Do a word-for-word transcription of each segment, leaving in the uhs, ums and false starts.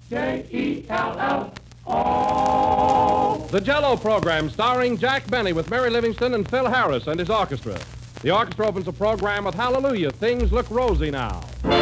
J E L L O. The Jell-O program starring Jack Benny with Mary Livingston and Phil Harris and his orchestra. The orchestra opens the program with Hallelujah, Things Look Rosy Now.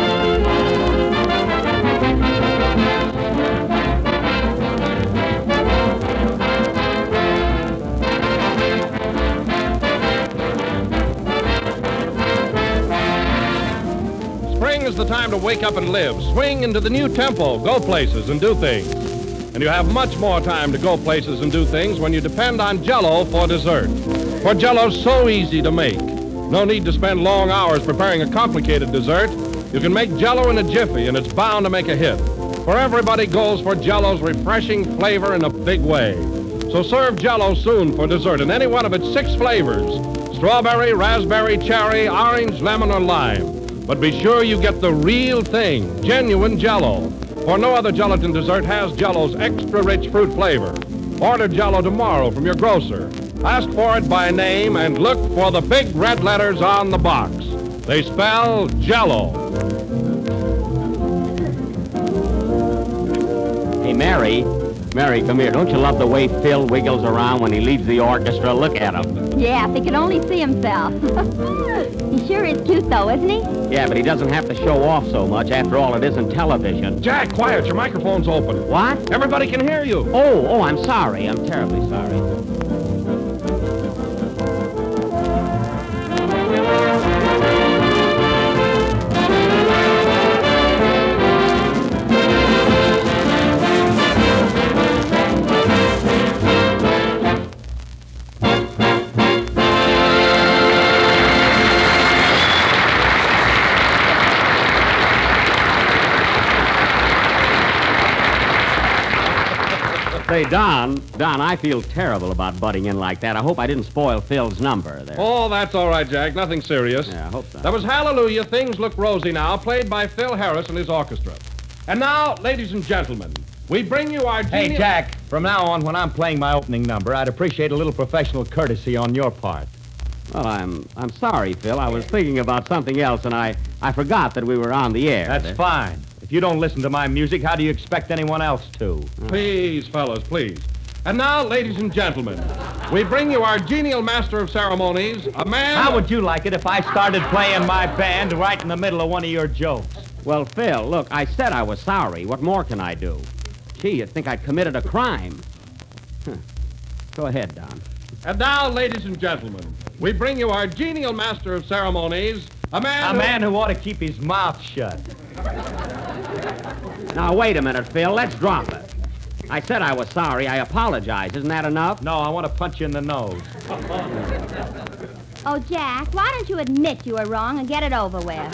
Spring is the time to wake up and live, swing into the new tempo, go places and do things. And you have much more time to go places and do things when you depend on Jell-O for dessert. For Jell-O's so easy to make. No need to spend long hours preparing a complicated dessert. You can make Jell-O in a jiffy, and it's bound to make a hit. For everybody goes for Jell-O's refreshing flavor in a big way. So serve Jell-O soon for dessert in any one of its six flavors: strawberry, raspberry, cherry, orange, lemon, or lime. But be sure you get the real thing, genuine Jell-O. For no other gelatin dessert has Jell-O's extra rich fruit flavor. Order Jell-O tomorrow from your grocer. Ask for it by name and look for the big red letters on the box. They spell Jell-O. Hey, Mary. Mary, come here. Don't you love the way Phil wiggles around when he leaves the orchestra? Look at him. Yeah, if he could only see himself. He sure is cute, though, isn't he? Yeah, but he doesn't have to show off so much. After all, it isn't television. Jack, quiet. Your microphone's open. What? Everybody can hear you. Oh, oh, I'm sorry. I'm terribly sorry. Say, Don, Don, I feel terrible about butting in like that. I hope I didn't spoil Phil's number there. Oh, that's all right, Jack. Nothing serious. Yeah, I hope so. That was Hallelujah, Things Look Rosy Now, played by Phil Harris and his orchestra. And now, ladies and gentlemen, we bring you our genius... Hey, Jack, from now on, when I'm playing my opening number, I'd appreciate a little professional courtesy on your part. Well, I'm I'm sorry, Phil. I was thinking about something else, and I, I forgot that we were on the air. That's fine. If you don't listen to my music, how do you expect anyone else to? Please, fellas, please. And now, ladies and gentlemen, we bring you our genial master of ceremonies, a man... How would you like it if I started playing my band right in the middle of one of your jokes? Well, Phil, look, I said I was sorry. What more can I do? Gee, you'd think I'd committed a crime. Huh. Go ahead, Don. And now, ladies and gentlemen, we bring you our genial master of ceremonies, a man... A who... man who ought to keep his mouth shut. Now, wait a minute, Phil. Let's drop it. I said I was sorry. I apologize. Isn't that enough? No, I want to punch you in the nose. Oh, Jack, why don't you admit you were wrong and get it over with?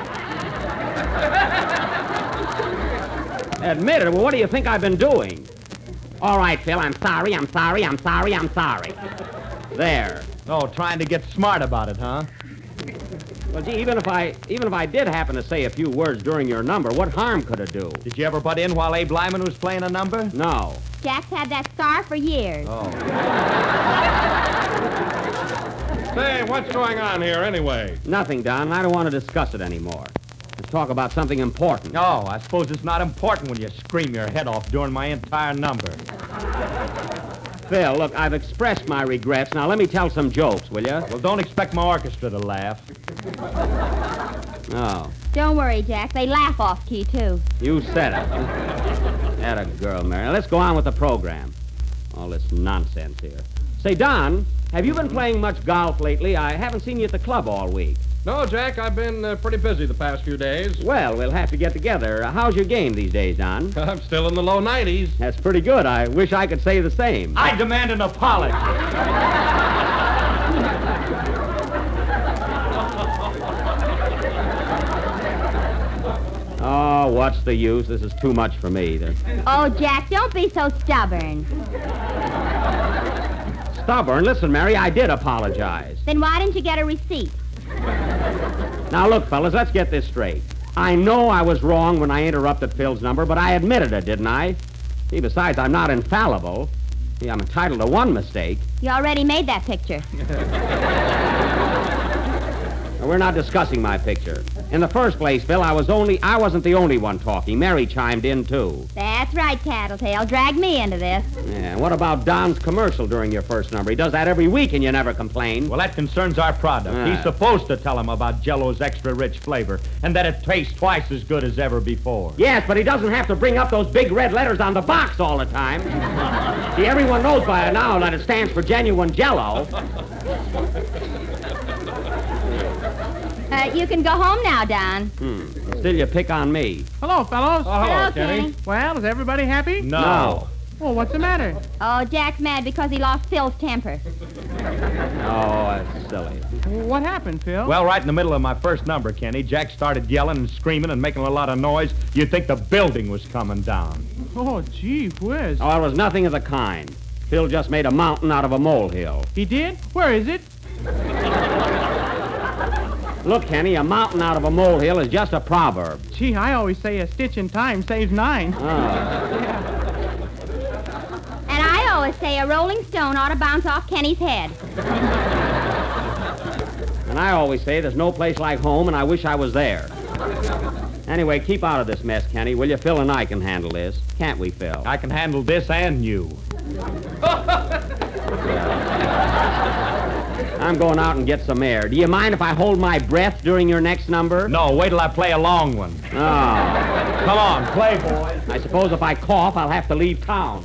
Admit it? Well, what do you think I've been doing? All right, Phil, I'm sorry, I'm sorry, I'm sorry, I'm sorry. There. Oh, trying to get smart about it, huh? Well, gee, even if I even if I did happen to say a few words during your number, what harm could it do? Did you ever butt in while Abe Lyman was playing a number? No. Jack's had that scar for years. Oh. Say, what's going on here anyway? Nothing, Don. I don't want to discuss it anymore. Let's talk about something important. Oh, I suppose it's not important when you scream your head off during my entire number. Phil, look, I've expressed my regrets. Now, let me tell some jokes, will you? Well, don't expect my orchestra to laugh. Oh. Don't worry, Jack. They laugh off key, too. You said it. Atta girl, Mary. Now, let's go on with the program. All this nonsense here. Say, Don, have you been playing much golf lately? I haven't seen you at the club all week. No, Jack, I've been uh, pretty busy the past few days. Well, we'll have to get together. Uh, how's your game these days, Don? I'm still in the low nineties. That's pretty good. I wish I could say the same. I demand an apology. Oh, what's the use? This is too much for me. There. Oh, Jack, don't be so stubborn. Stubborn? Listen, Mary, I did apologize. Then why didn't you get a receipt? Now, look, fellas, let's get this straight. I know I was wrong when I interrupted Phil's number, but I admitted it, didn't I? See, besides, I'm not infallible. See, I'm entitled to one mistake. You already made that picture. We're not discussing my picture. In the first place, Phil, I was only I wasn't the only one talking. Mary chimed in, too. That's right, Tattletale. Drag me into this. Yeah, what about Don's commercial during your first number? He does that every week and you never complain. Well, that concerns our product. Ah. He's supposed to tell him about Jell-O's extra-rich flavor and that it tastes twice as good as ever before. Yes, but he doesn't have to bring up those big red letters on the box all the time. See, everyone knows by now that it stands for genuine Jell-O. Uh, you can go home now, Don. Hmm. Still, you pick on me. Hello, fellows. Oh, hello, Hello, Kenny. Kenny. Well, is everybody happy? No. Well, what's the matter? Oh, Jack's mad because he lost Phil's temper. Oh, that's silly. What happened, Phil? Well, right in the middle of my first number, Kenny, Jack started yelling and screaming and making a lot of noise. You'd think the building was coming down. Oh, gee whiz. Oh, it was nothing of the kind. Phil just made a mountain out of a molehill. He did? Where is it? Look, Kenny, a mountain out of a molehill is just a proverb. Gee, I always say a stitch in time saves nine. Oh. And I always say a rolling stone ought to bounce off Kenny's head. And I always say there's no place like home, and I wish I was there. Anyway, keep out of this mess, Kenny, will you? Phil and I can handle this. Can't we, Phil? I can handle this and you. I'm going out and get some air. Do you mind if I hold my breath during your next number? No, wait till I play a long one. Oh. Come on, play, boys. I suppose if I cough, I'll have to leave town.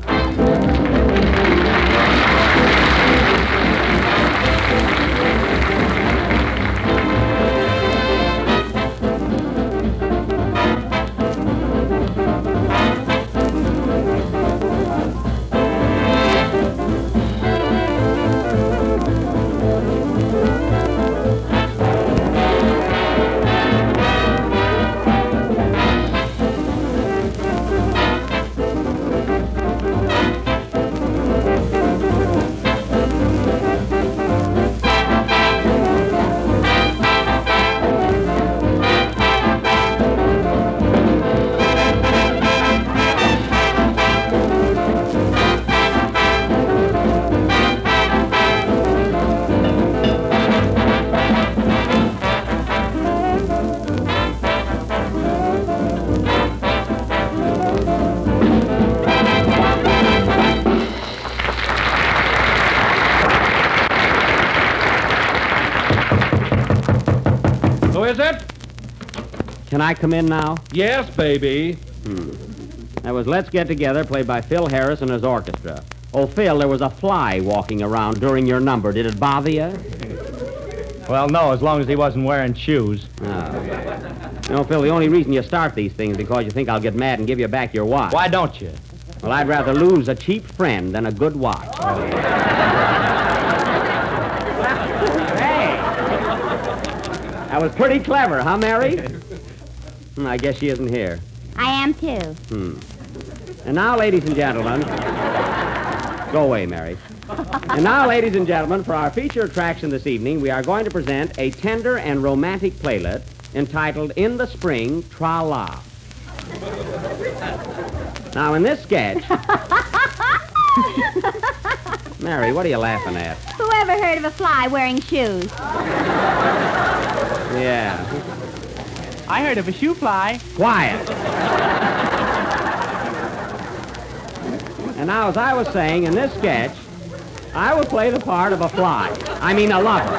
Who is it? Can I come in now? Yes, baby. That was Let's Get Together, played by Phil Harris and his orchestra. Oh, Phil, there was a fly walking around during your number. Did it bother you? Well, no, as long as he wasn't wearing shoes. Oh. You know, Phil, the only reason you start these things is because you think I'll get mad and give you back your watch. Why don't you? Well, I'd rather lose a cheap friend than a good watch. Hey! That was pretty clever, huh, Mary? Hmm, I guess she isn't here. I am too. Hmm. And now, ladies and gentlemen... Go away, Mary. And now, ladies and gentlemen, for our feature attraction this evening, we are going to present a tender and romantic playlet entitled In the Spring, Tra-La. Now, in this sketch... Mary, what are you laughing at? Whoever heard of a fly wearing shoes? Yeah. I heard of a shoe fly. Quiet. And now, as I was saying, in this sketch, I will play the part of a fly. I mean, a lover.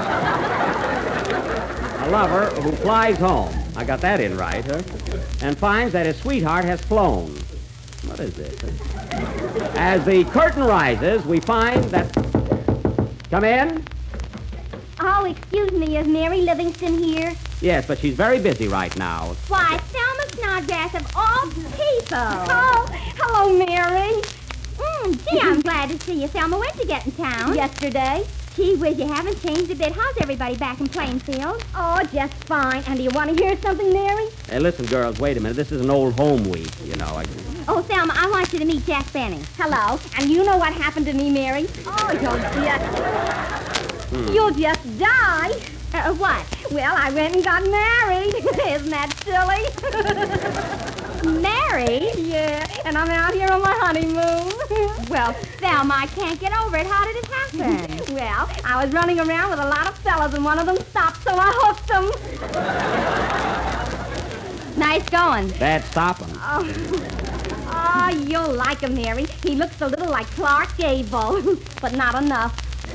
A lover who flies home. I got that in right, huh? And finds that his sweetheart has flown. What is this? As the curtain rises, we find that... Come in? Oh, excuse me, is Mary Livingston here? Yes, but she's very busy right now. Why, Thelma Snodgrass of all people. Oh, hello, Mary. Mm, gee, I'm glad to see you. Thelma, when'd you get in town? Yesterday. Gee whiz, you haven't changed a bit. How's everybody back in Plainfield? Oh, just fine. And do you want to hear something, Mary? Hey, listen, girls, wait a minute. This is an old home week, you know. I... Oh, Thelma, I want you to meet Jack Benny. Hello. And you know what happened to me, Mary? Oh, you'll just... Hmm. You'll just die. Uh, what? Well, I went and got married. Isn't that silly? Married? Yeah, and I'm out here on my honeymoon. Well, Thelma, I can't get over it. How did it happen? Well, I was running around with a lot of fellas, and one of them stopped, so I hooked him. Nice going. Bad stopping. Oh. Oh, you'll like him, Mary. He looks a little like Clark Gable, but not enough.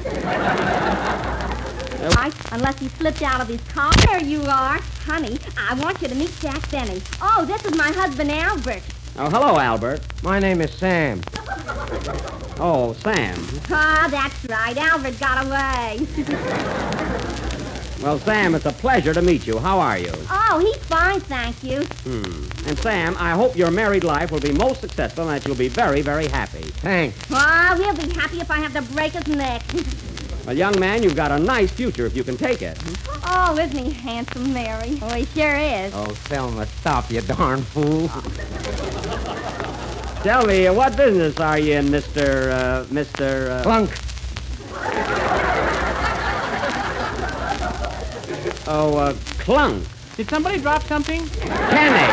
Right, unless he slipped out of his car. There you are. Honey, I want you to meet Jack Benny. Oh, this is my husband, Albert. Oh, hello, Albert. My name is Sam. Oh, Sam. Ah, that's right. Albert got away. Well, Sam, it's a pleasure to meet you. How are you? Oh, he's fine, thank you. Hmm. And, Sam, I hope your married life will be most successful and that you'll be very, very happy. Thanks. Oh, he'll be happy if I have to break his neck. Well, young man, you've got a nice future if you can take it. Oh, isn't he handsome, Mary? Oh, he sure is. Oh, Thelma, stop, you darn fool. Tell me, uh, what business are you in, Mister, uh, Mister, uh... Clunk. Oh, uh, Clunk. Did somebody drop something? Kenny.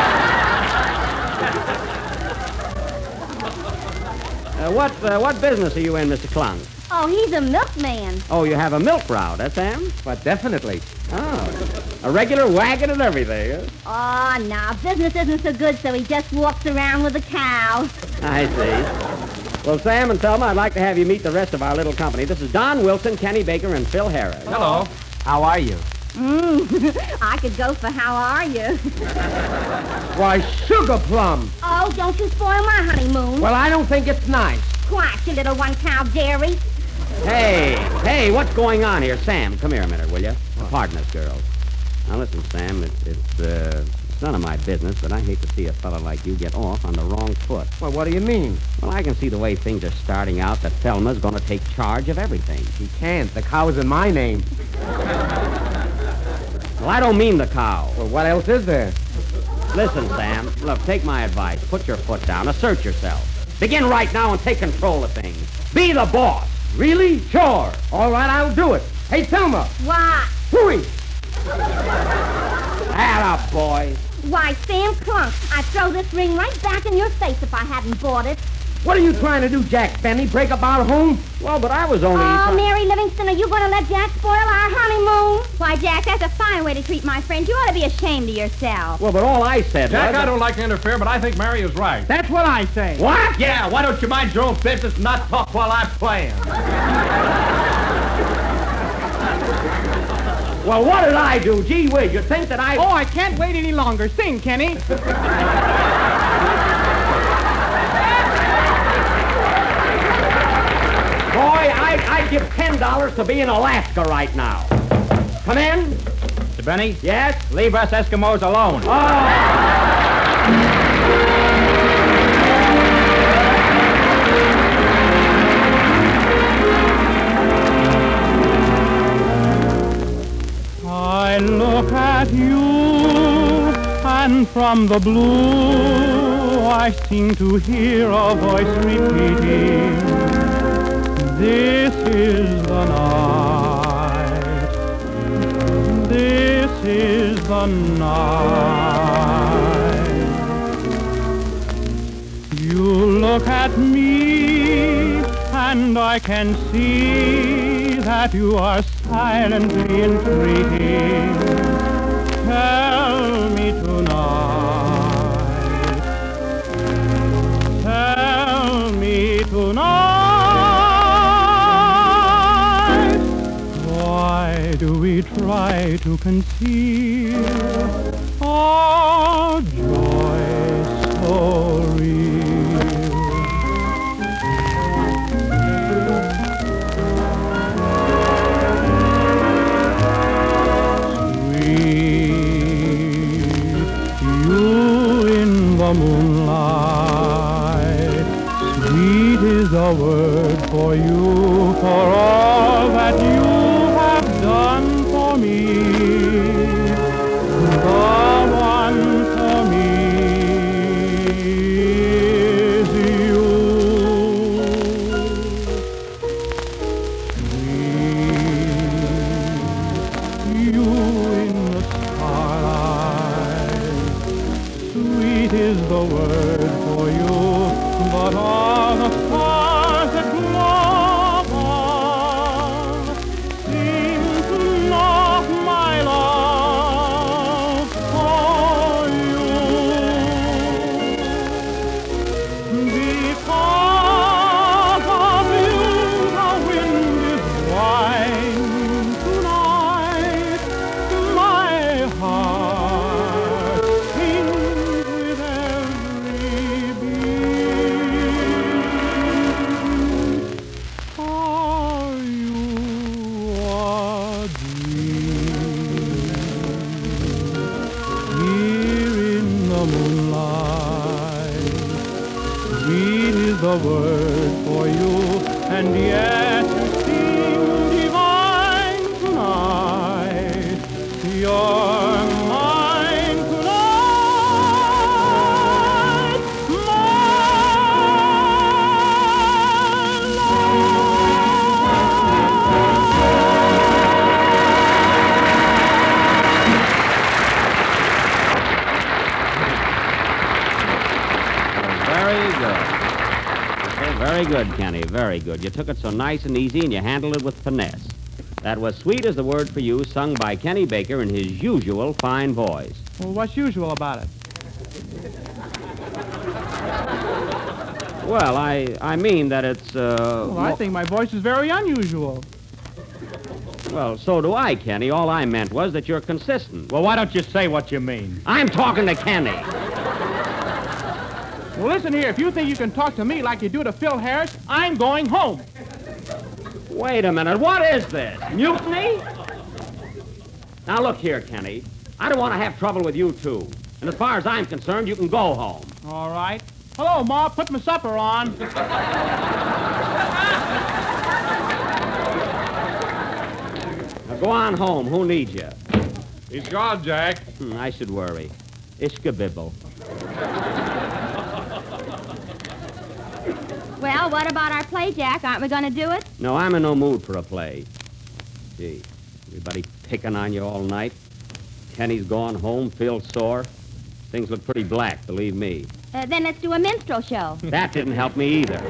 uh, what, uh, what business are you in, Mister Clunk? Oh, he's a milkman. Oh, you have a milk route, eh, Sam? But definitely. Oh, a regular wagon and everything, huh? Oh, no, business isn't so good, so he just walks around with a cow. I see. Well, Sam and Thelma, I'd like to have you meet the rest of our little company. This is Don Wilson, Kenny Baker, and Phil Harris. Hello. How are you? Mm, I could go for how are you? Why, sugar plum. Oh, don't you spoil my honeymoon. Well, I don't think it's nice. Quiet, you little one-cow dairy. Hey, hey, what's going on here? Sam, come here a minute, will you? Pardon us, girls. Now, listen, Sam, it's, it's, uh, it's none of my business, but I hate to see a fella like you get off on the wrong foot. Well, what do you mean? Well, I can see the way things are starting out that Thelma's going to take charge of everything. She can't. The cow's in my name. Well, I don't mean the cow. Well, what else is there? Listen, Sam, look, take my advice. Put your foot down. Assert yourself. Begin right now and take control of things. Be the boss. Really? Sure. All right, I'll do it. Hey, Thelma. What? Hooey. Atta boy. Why, Sam Clunk, I'd throw this ring right back in your face if I hadn't bought it. What are you trying to do, Jack Benny? Break up our home? Well, but I was only... Oh, Mary Livingston, are you going to let Jack spoil our honeymoon? Why, Jack, that's a fine way to treat my friend. You ought to be ashamed of yourself. Well, but all I said Jack, was... I don't like to interfere, but I think Mary is right. That's what I say. What? Yeah, why don't you mind your own business and not talk while I'm playing? Well, what did I do? Gee whiz, you think that I... Oh, I can't wait any longer. Sing, Kenny. Boy, I, I'd give ten dollars to be in Alaska right now. Come in. Mister Benny? Yes? Leave us Eskimos alone. I look at you, and from the blue I seem to hear a voice repeating, this is the night, this is the night. You look at me, and I can see that you are silently entreating. Tell me tonight, tell me tonight, why do we try to conceal our joy so real? Moonlight, sweet is a word for you, for all that you have done for me. The one for me is you. Sweet, you in the starlight, sweet is the but all the stars that glow above seem to know my love for you. Because of you, the wind is wine tonight. My heart sings with every beat. Are you a dream? Here in the moonlight, sweet is the word for you, and yet you seem divine tonight. You're mine tonight, my Very good. Okay, very good, Kenny. Very good. You took it so nice and easy, and you handled it with finesse. That was Sweet as the Word for You, sung by Kenny Baker in his usual fine voice. Well, what's usual about it? Well, I I mean that it's, uh... Well, I mo- think my voice is very unusual. Well, so do I, Kenny. All I meant was that you're consistent. Well, why don't you say what you mean? I'm talking to Kenny. Well, listen here. If you think you can talk to me like you do to Phil Harris, I'm going home. Wait a minute. What is this? Mutiny? Now, look here, Kenny. I don't want to have trouble with you, too. And as far as I'm concerned, you can go home. All right. Hello, Ma. Put my supper on. Now, go on home. Who needs you? He's gone, Jack. Hmm, I should worry. Ishkabibble. Well, what about our play, Jack? Aren't we going to do it? No, I'm in no mood for a play. Gee, everybody picking on you all night. Kenny's gone home, Phil's sore. Things look pretty black, believe me. Uh, then let's do a minstrel show. That didn't help me either.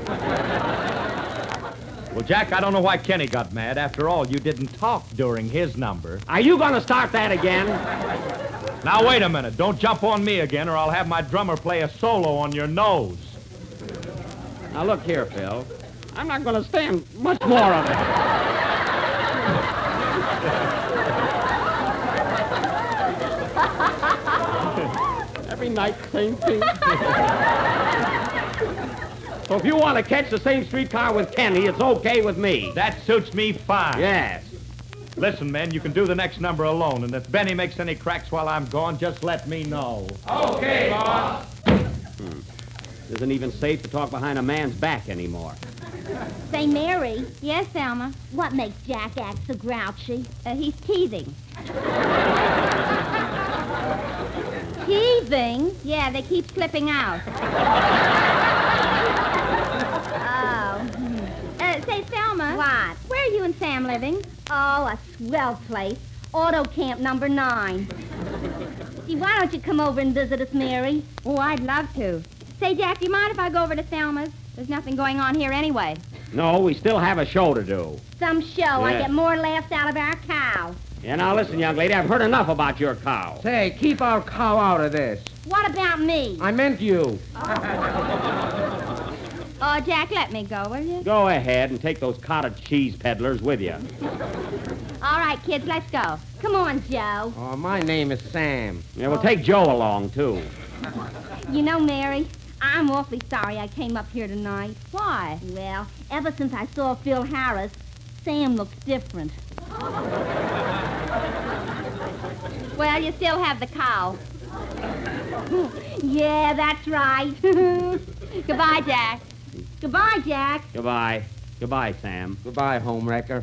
Well, Jack, I don't know why Kenny got mad. After all, you didn't talk during his number. Are you going to start that again? Now, wait a minute. Don't jump on me again, or I'll have my drummer play a solo on your nose. Now, look here, Phil. I'm not going to stand much more of it. Every night, same thing. So if you want to catch the same streetcar with Kenny, it's okay with me. That suits me fine. Yes. Listen, man, you can do the next number alone, and if Benny makes any cracks while I'm gone, just let me know. Okay, boss. Isn't even safe to talk behind a man's back anymore. Say, Mary, Yes, Thelma. what makes Jack act so grouchy? Uh, he's teething. Teething? Yeah, they keep slipping out. Oh. Uh, say, Thelma. What? Where are you and Sam living? Oh, a swell place. Auto Camp number nine. Gee, why don't you come over and visit us, Mary? Oh, I'd love to. Say, Jack, do you mind if I go over to Thelma's? There's nothing going on here anyway. No, we still have a show to do. Some show. I Yeah. get more laughs out of our cow. Yeah, now listen, young lady, I've heard enough about your cow. Say, keep our cow out of this. What about me? I meant you. Oh, Jack, let me go, will you? Go ahead and take those cottage cheese peddlers with you. All right, kids, let's go. Come on, Joe. Oh, my name is Sam. Yeah, we'll take Joe along, too. You know, Mary, I'm awfully sorry I came up here tonight. Why? Well, ever since I saw Phil Harris, Sam looks different. Well, you still have the cow. Yeah, that's right. Goodbye, Jack. Goodbye, Jack. Goodbye. Goodbye, Sam. Goodbye, homewrecker.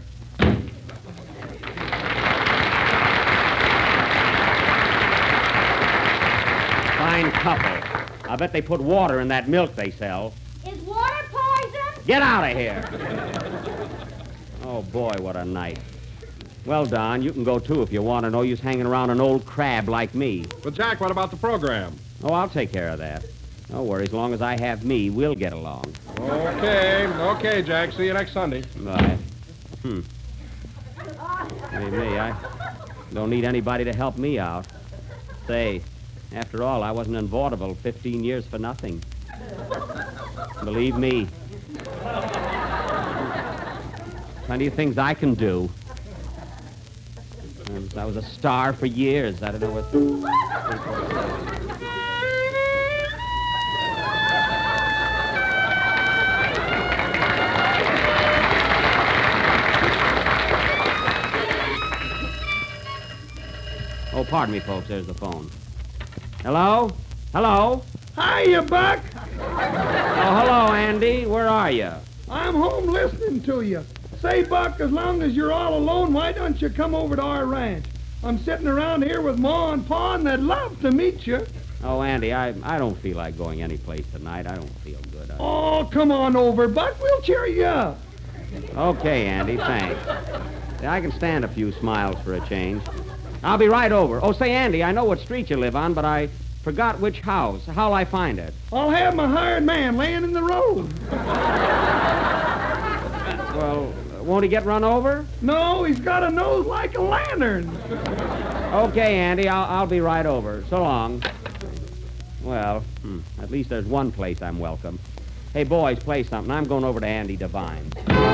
Fine couple. I bet they put water in that milk they sell. Is water poison? Get out of here. Oh, boy, what a night. Well, Don, you can go, too, if you want to know you's hanging around an old crab like me. But, Jack, what about the program? Oh, I'll take care of that. Don't worry, as long as I have me, we'll get along. Okay, okay, Jack. See you next Sunday. Bye. Hmm. Hey, me, I don't need anybody to help me out. Say, after all, I wasn't in vaudeville fifteen years for nothing. Believe me. Plenty of things I can do. I was, I was a star for years. I don't know what... Oh, pardon me, folks. There's the phone. Hello? Hello? Hiya, Buck. Oh, hello, Andy. Where are you? I'm home listening to you. Say, Buck, as long as you're all alone, why don't you come over to our ranch? I'm sitting around here with Ma and Pa, and they'd love to meet you. Oh, Andy, I I don't feel like going anyplace tonight. I don't feel good. I... Oh, come on over, Buck. We'll cheer you up. Okay, Andy, thanks. Yeah, I can stand a few smiles for a change. I'll be right over. Oh, say, Andy, I know what street you live on, but I forgot which house. How'll I find it? I'll have my hired man laying in the road. Well, won't he get run over? No, he's got a nose like a lantern. Okay, Andy, I'll, I'll be right over. So long. Well, hmm, at least there's one place I'm welcome. Hey, boys, play something. I'm going over to Andy Devine.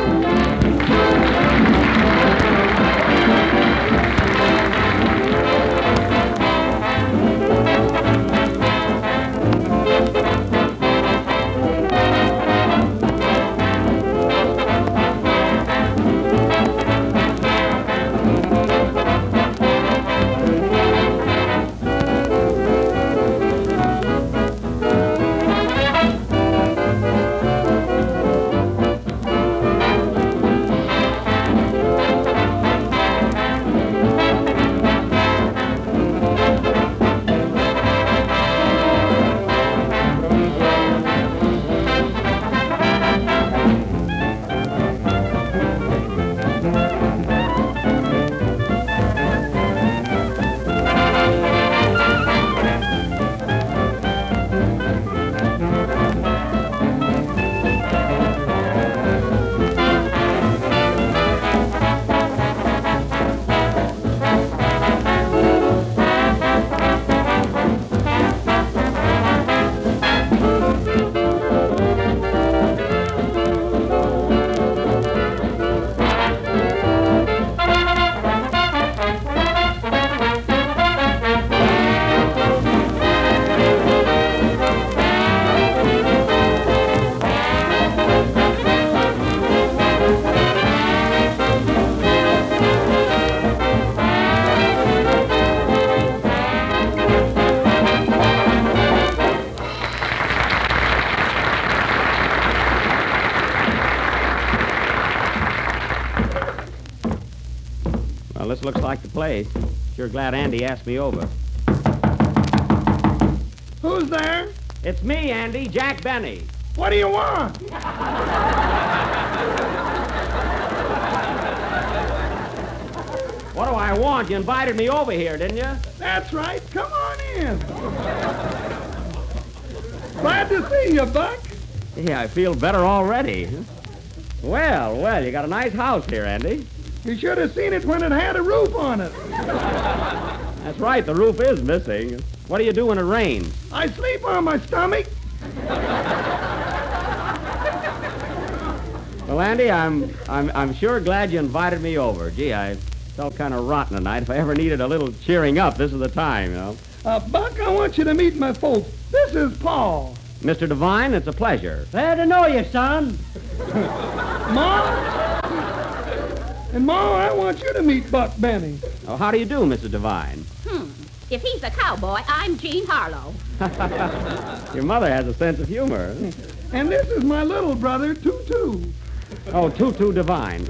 Well, this looks like the place. Sure glad Andy asked me over. Who's there? It's me, Andy, Jack Benny. What do you want? What do I want? You invited me over here, didn't you? That's right. Come on in. Glad to see you, Buck. Yeah, I feel better already. Well, well, you got a nice house here, Andy. You should have seen it when it had a roof on it. That's right, the roof is missing. What do you do when it rains? I sleep on my stomach. Well, Andy, I'm I'm I'm sure glad you invited me over. Gee, I felt kind of rotten tonight. If I ever needed a little cheering up, this is the time, you know. Uh, Buck, I want you to meet my folks. This is Paul. Mister Devine, it's a pleasure. Glad to know you, son. Ma? And Ma, I want you to meet Buck Benny. Oh, how do you do, Mister Devine? Hmm. If he's a cowboy, I'm Jean Harlow. Your mother has a sense of humor. And this is my little brother, Tutu. Oh, Tutu Devine.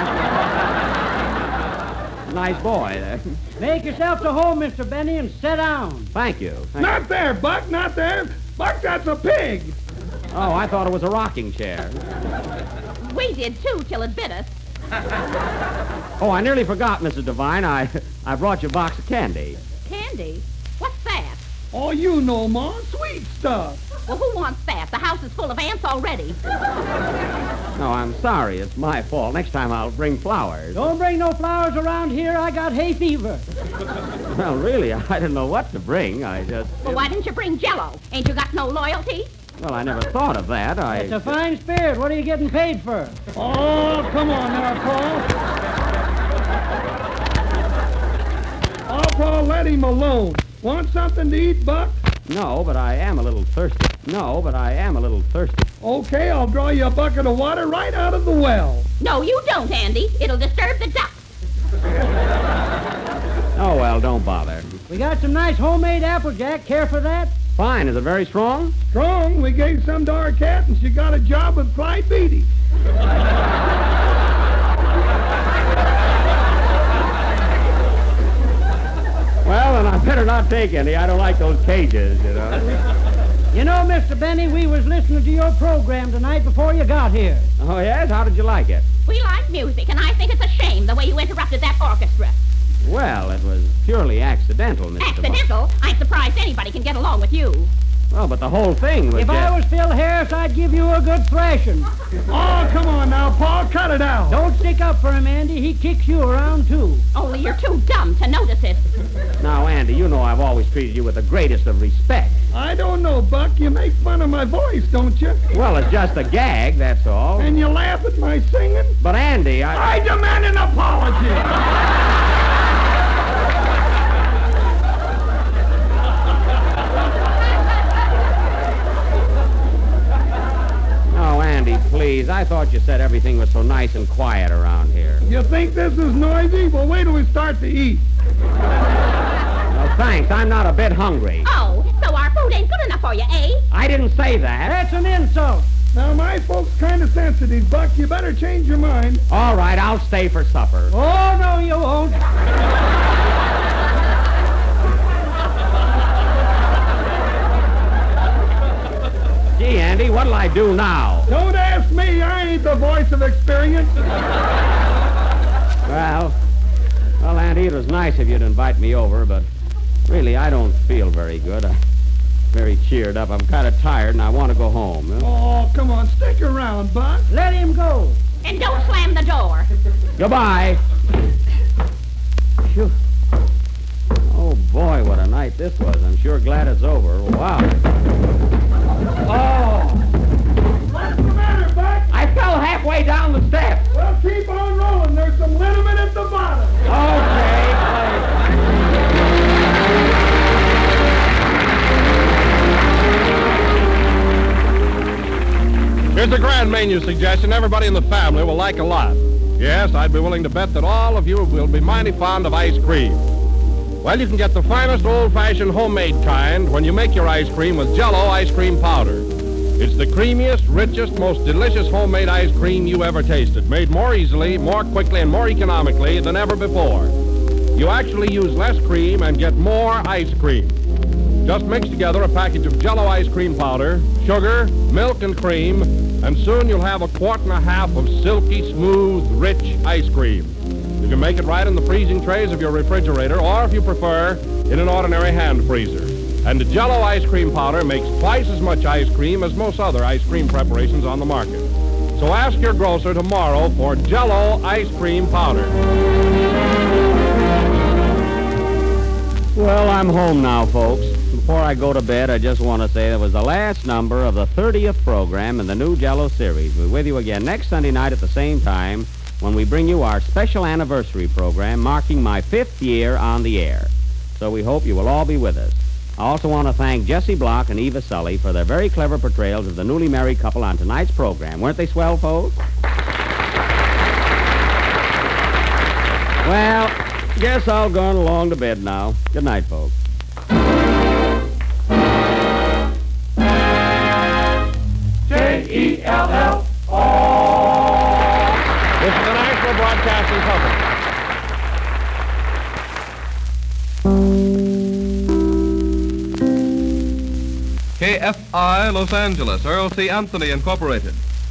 Nice boy there. Make yourself to home, Mister Benny, and sit down. Thank you. Thank Not you. there, Buck, not there. Buck, that's a pig. Oh, I thought it was a rocking chair. We did too till it bit us. Oh, I nearly forgot, Missus Devine. I I brought you a box of candy. Candy? What's that? Oh, you know, Ma, sweet stuff. Well, who wants that? The house is full of ants already. No, I'm sorry. It's my fault. Next time I'll bring flowers. Don't bring no flowers around here. I got hay fever. Well, really, I didn't know what to bring. I just... Well, why didn't you bring Jell-O? Ain't you got no loyalty? Well, I never thought of that. I... It's a fine spirit. What are you getting paid for? Oh, come on now, Paul. Oh, Paul, let him alone. Want something to eat, Buck? No, but I am a little thirsty. No, but I am a little thirsty. Okay, I'll draw you a bucket of water right out of the well. No, you don't, Andy. It'll disturb the ducks. Oh, well, don't bother. We got some nice homemade Applejack. Care for that? Fine. Is it very strong? Strong? We gave some to our cat, and she got a job with Clyde Beatty. Well, then I better not take any. I don't like those cages, you know. You know, Mister Benny, we was listening to your program tonight before you got here. Oh, yes? How did you like it? We like music, and I think it's a shame the way you interrupted that orchestra. Well, it was purely accidental, Mister Accidental? I'm surprised anybody can get along with you. Well, but the whole thing was If just... I was Phil Harris, I'd give you a good thrashing. Oh, come on now, Paul. Cut it out. Don't stick up for him, Andy. He kicks you around, too. Only you're too dumb to notice it. Now, Andy, you know I've always treated you with the greatest of respect. I don't know, Buck. You make fun of my voice, don't you? Well, it's just a gag, that's all. And you laugh at my singing? But, Andy, I... I demand an apology. Oh, Andy, please. I thought you said everything was so nice and quiet around here. You think this is noisy? Well, wait till we start to eat. No, thanks. I'm not a bit hungry. Oh, so our food ain't good enough for you, eh? I didn't say that. That's an insult. Now, my folks kind of sensitive, Buck. You better change your mind. All right, I'll stay for supper. Oh, no, you won't. Gee, Andy, what'll I do now? Don't ask me. I ain't the voice of experience. Well, well, Andy, it was nice of you to invite me over, but really, I don't feel very good. I'm very cheered up. I'm kind of tired, and I want to go home. Huh? Oh, come on. Stick around, Buck. Let him go. And don't slam the door. Goodbye. Phew. Oh, boy, what a night this was. I'm sure glad it's over. Wow. Oh. What's the matter, Buck? I fell halfway down the steps. Well, keep on rolling. There's some liniment at the bottom. Okay. Here's a grand menu suggestion everybody in the family will like a lot. Yes, I'd be willing to bet that all of you will be mighty fond of ice cream. Well, you can get the finest old-fashioned homemade kind when you make your ice cream with Jell-O ice cream powder. It's the creamiest, richest, most delicious homemade ice cream you ever tasted, made more easily, more quickly, and more economically than ever before. You actually use less cream and get more ice cream. Just mix together a package of Jell-O ice cream powder, sugar, milk, and cream, and soon you'll have a quart and a half of silky, smooth, rich ice cream. You can make it right in the freezing trays of your refrigerator, or if you prefer, in an ordinary hand freezer. And the Jell-O ice cream powder makes twice as much ice cream as most other ice cream preparations on the market. So ask your grocer tomorrow for Jell-O ice cream powder. Well, I'm home now, folks. Before I go to bed, I just want to say that was the last number of the thirtieth program in the new Jell-O series. We're with you again next Sunday night at the same time when we bring you our special anniversary program marking my fifth year on the air. So we hope you will all be with us. I also want to thank Jesse Block and Eva Sully for their very clever portrayals of the newly married couple on tonight's program. Weren't they swell, folks? Well, guess I'll go on along to bed now. Good night, folks. J E L L O. This is the National Broadcasting Company. K F I Los Angeles, Earl C. Anthony Incorporated.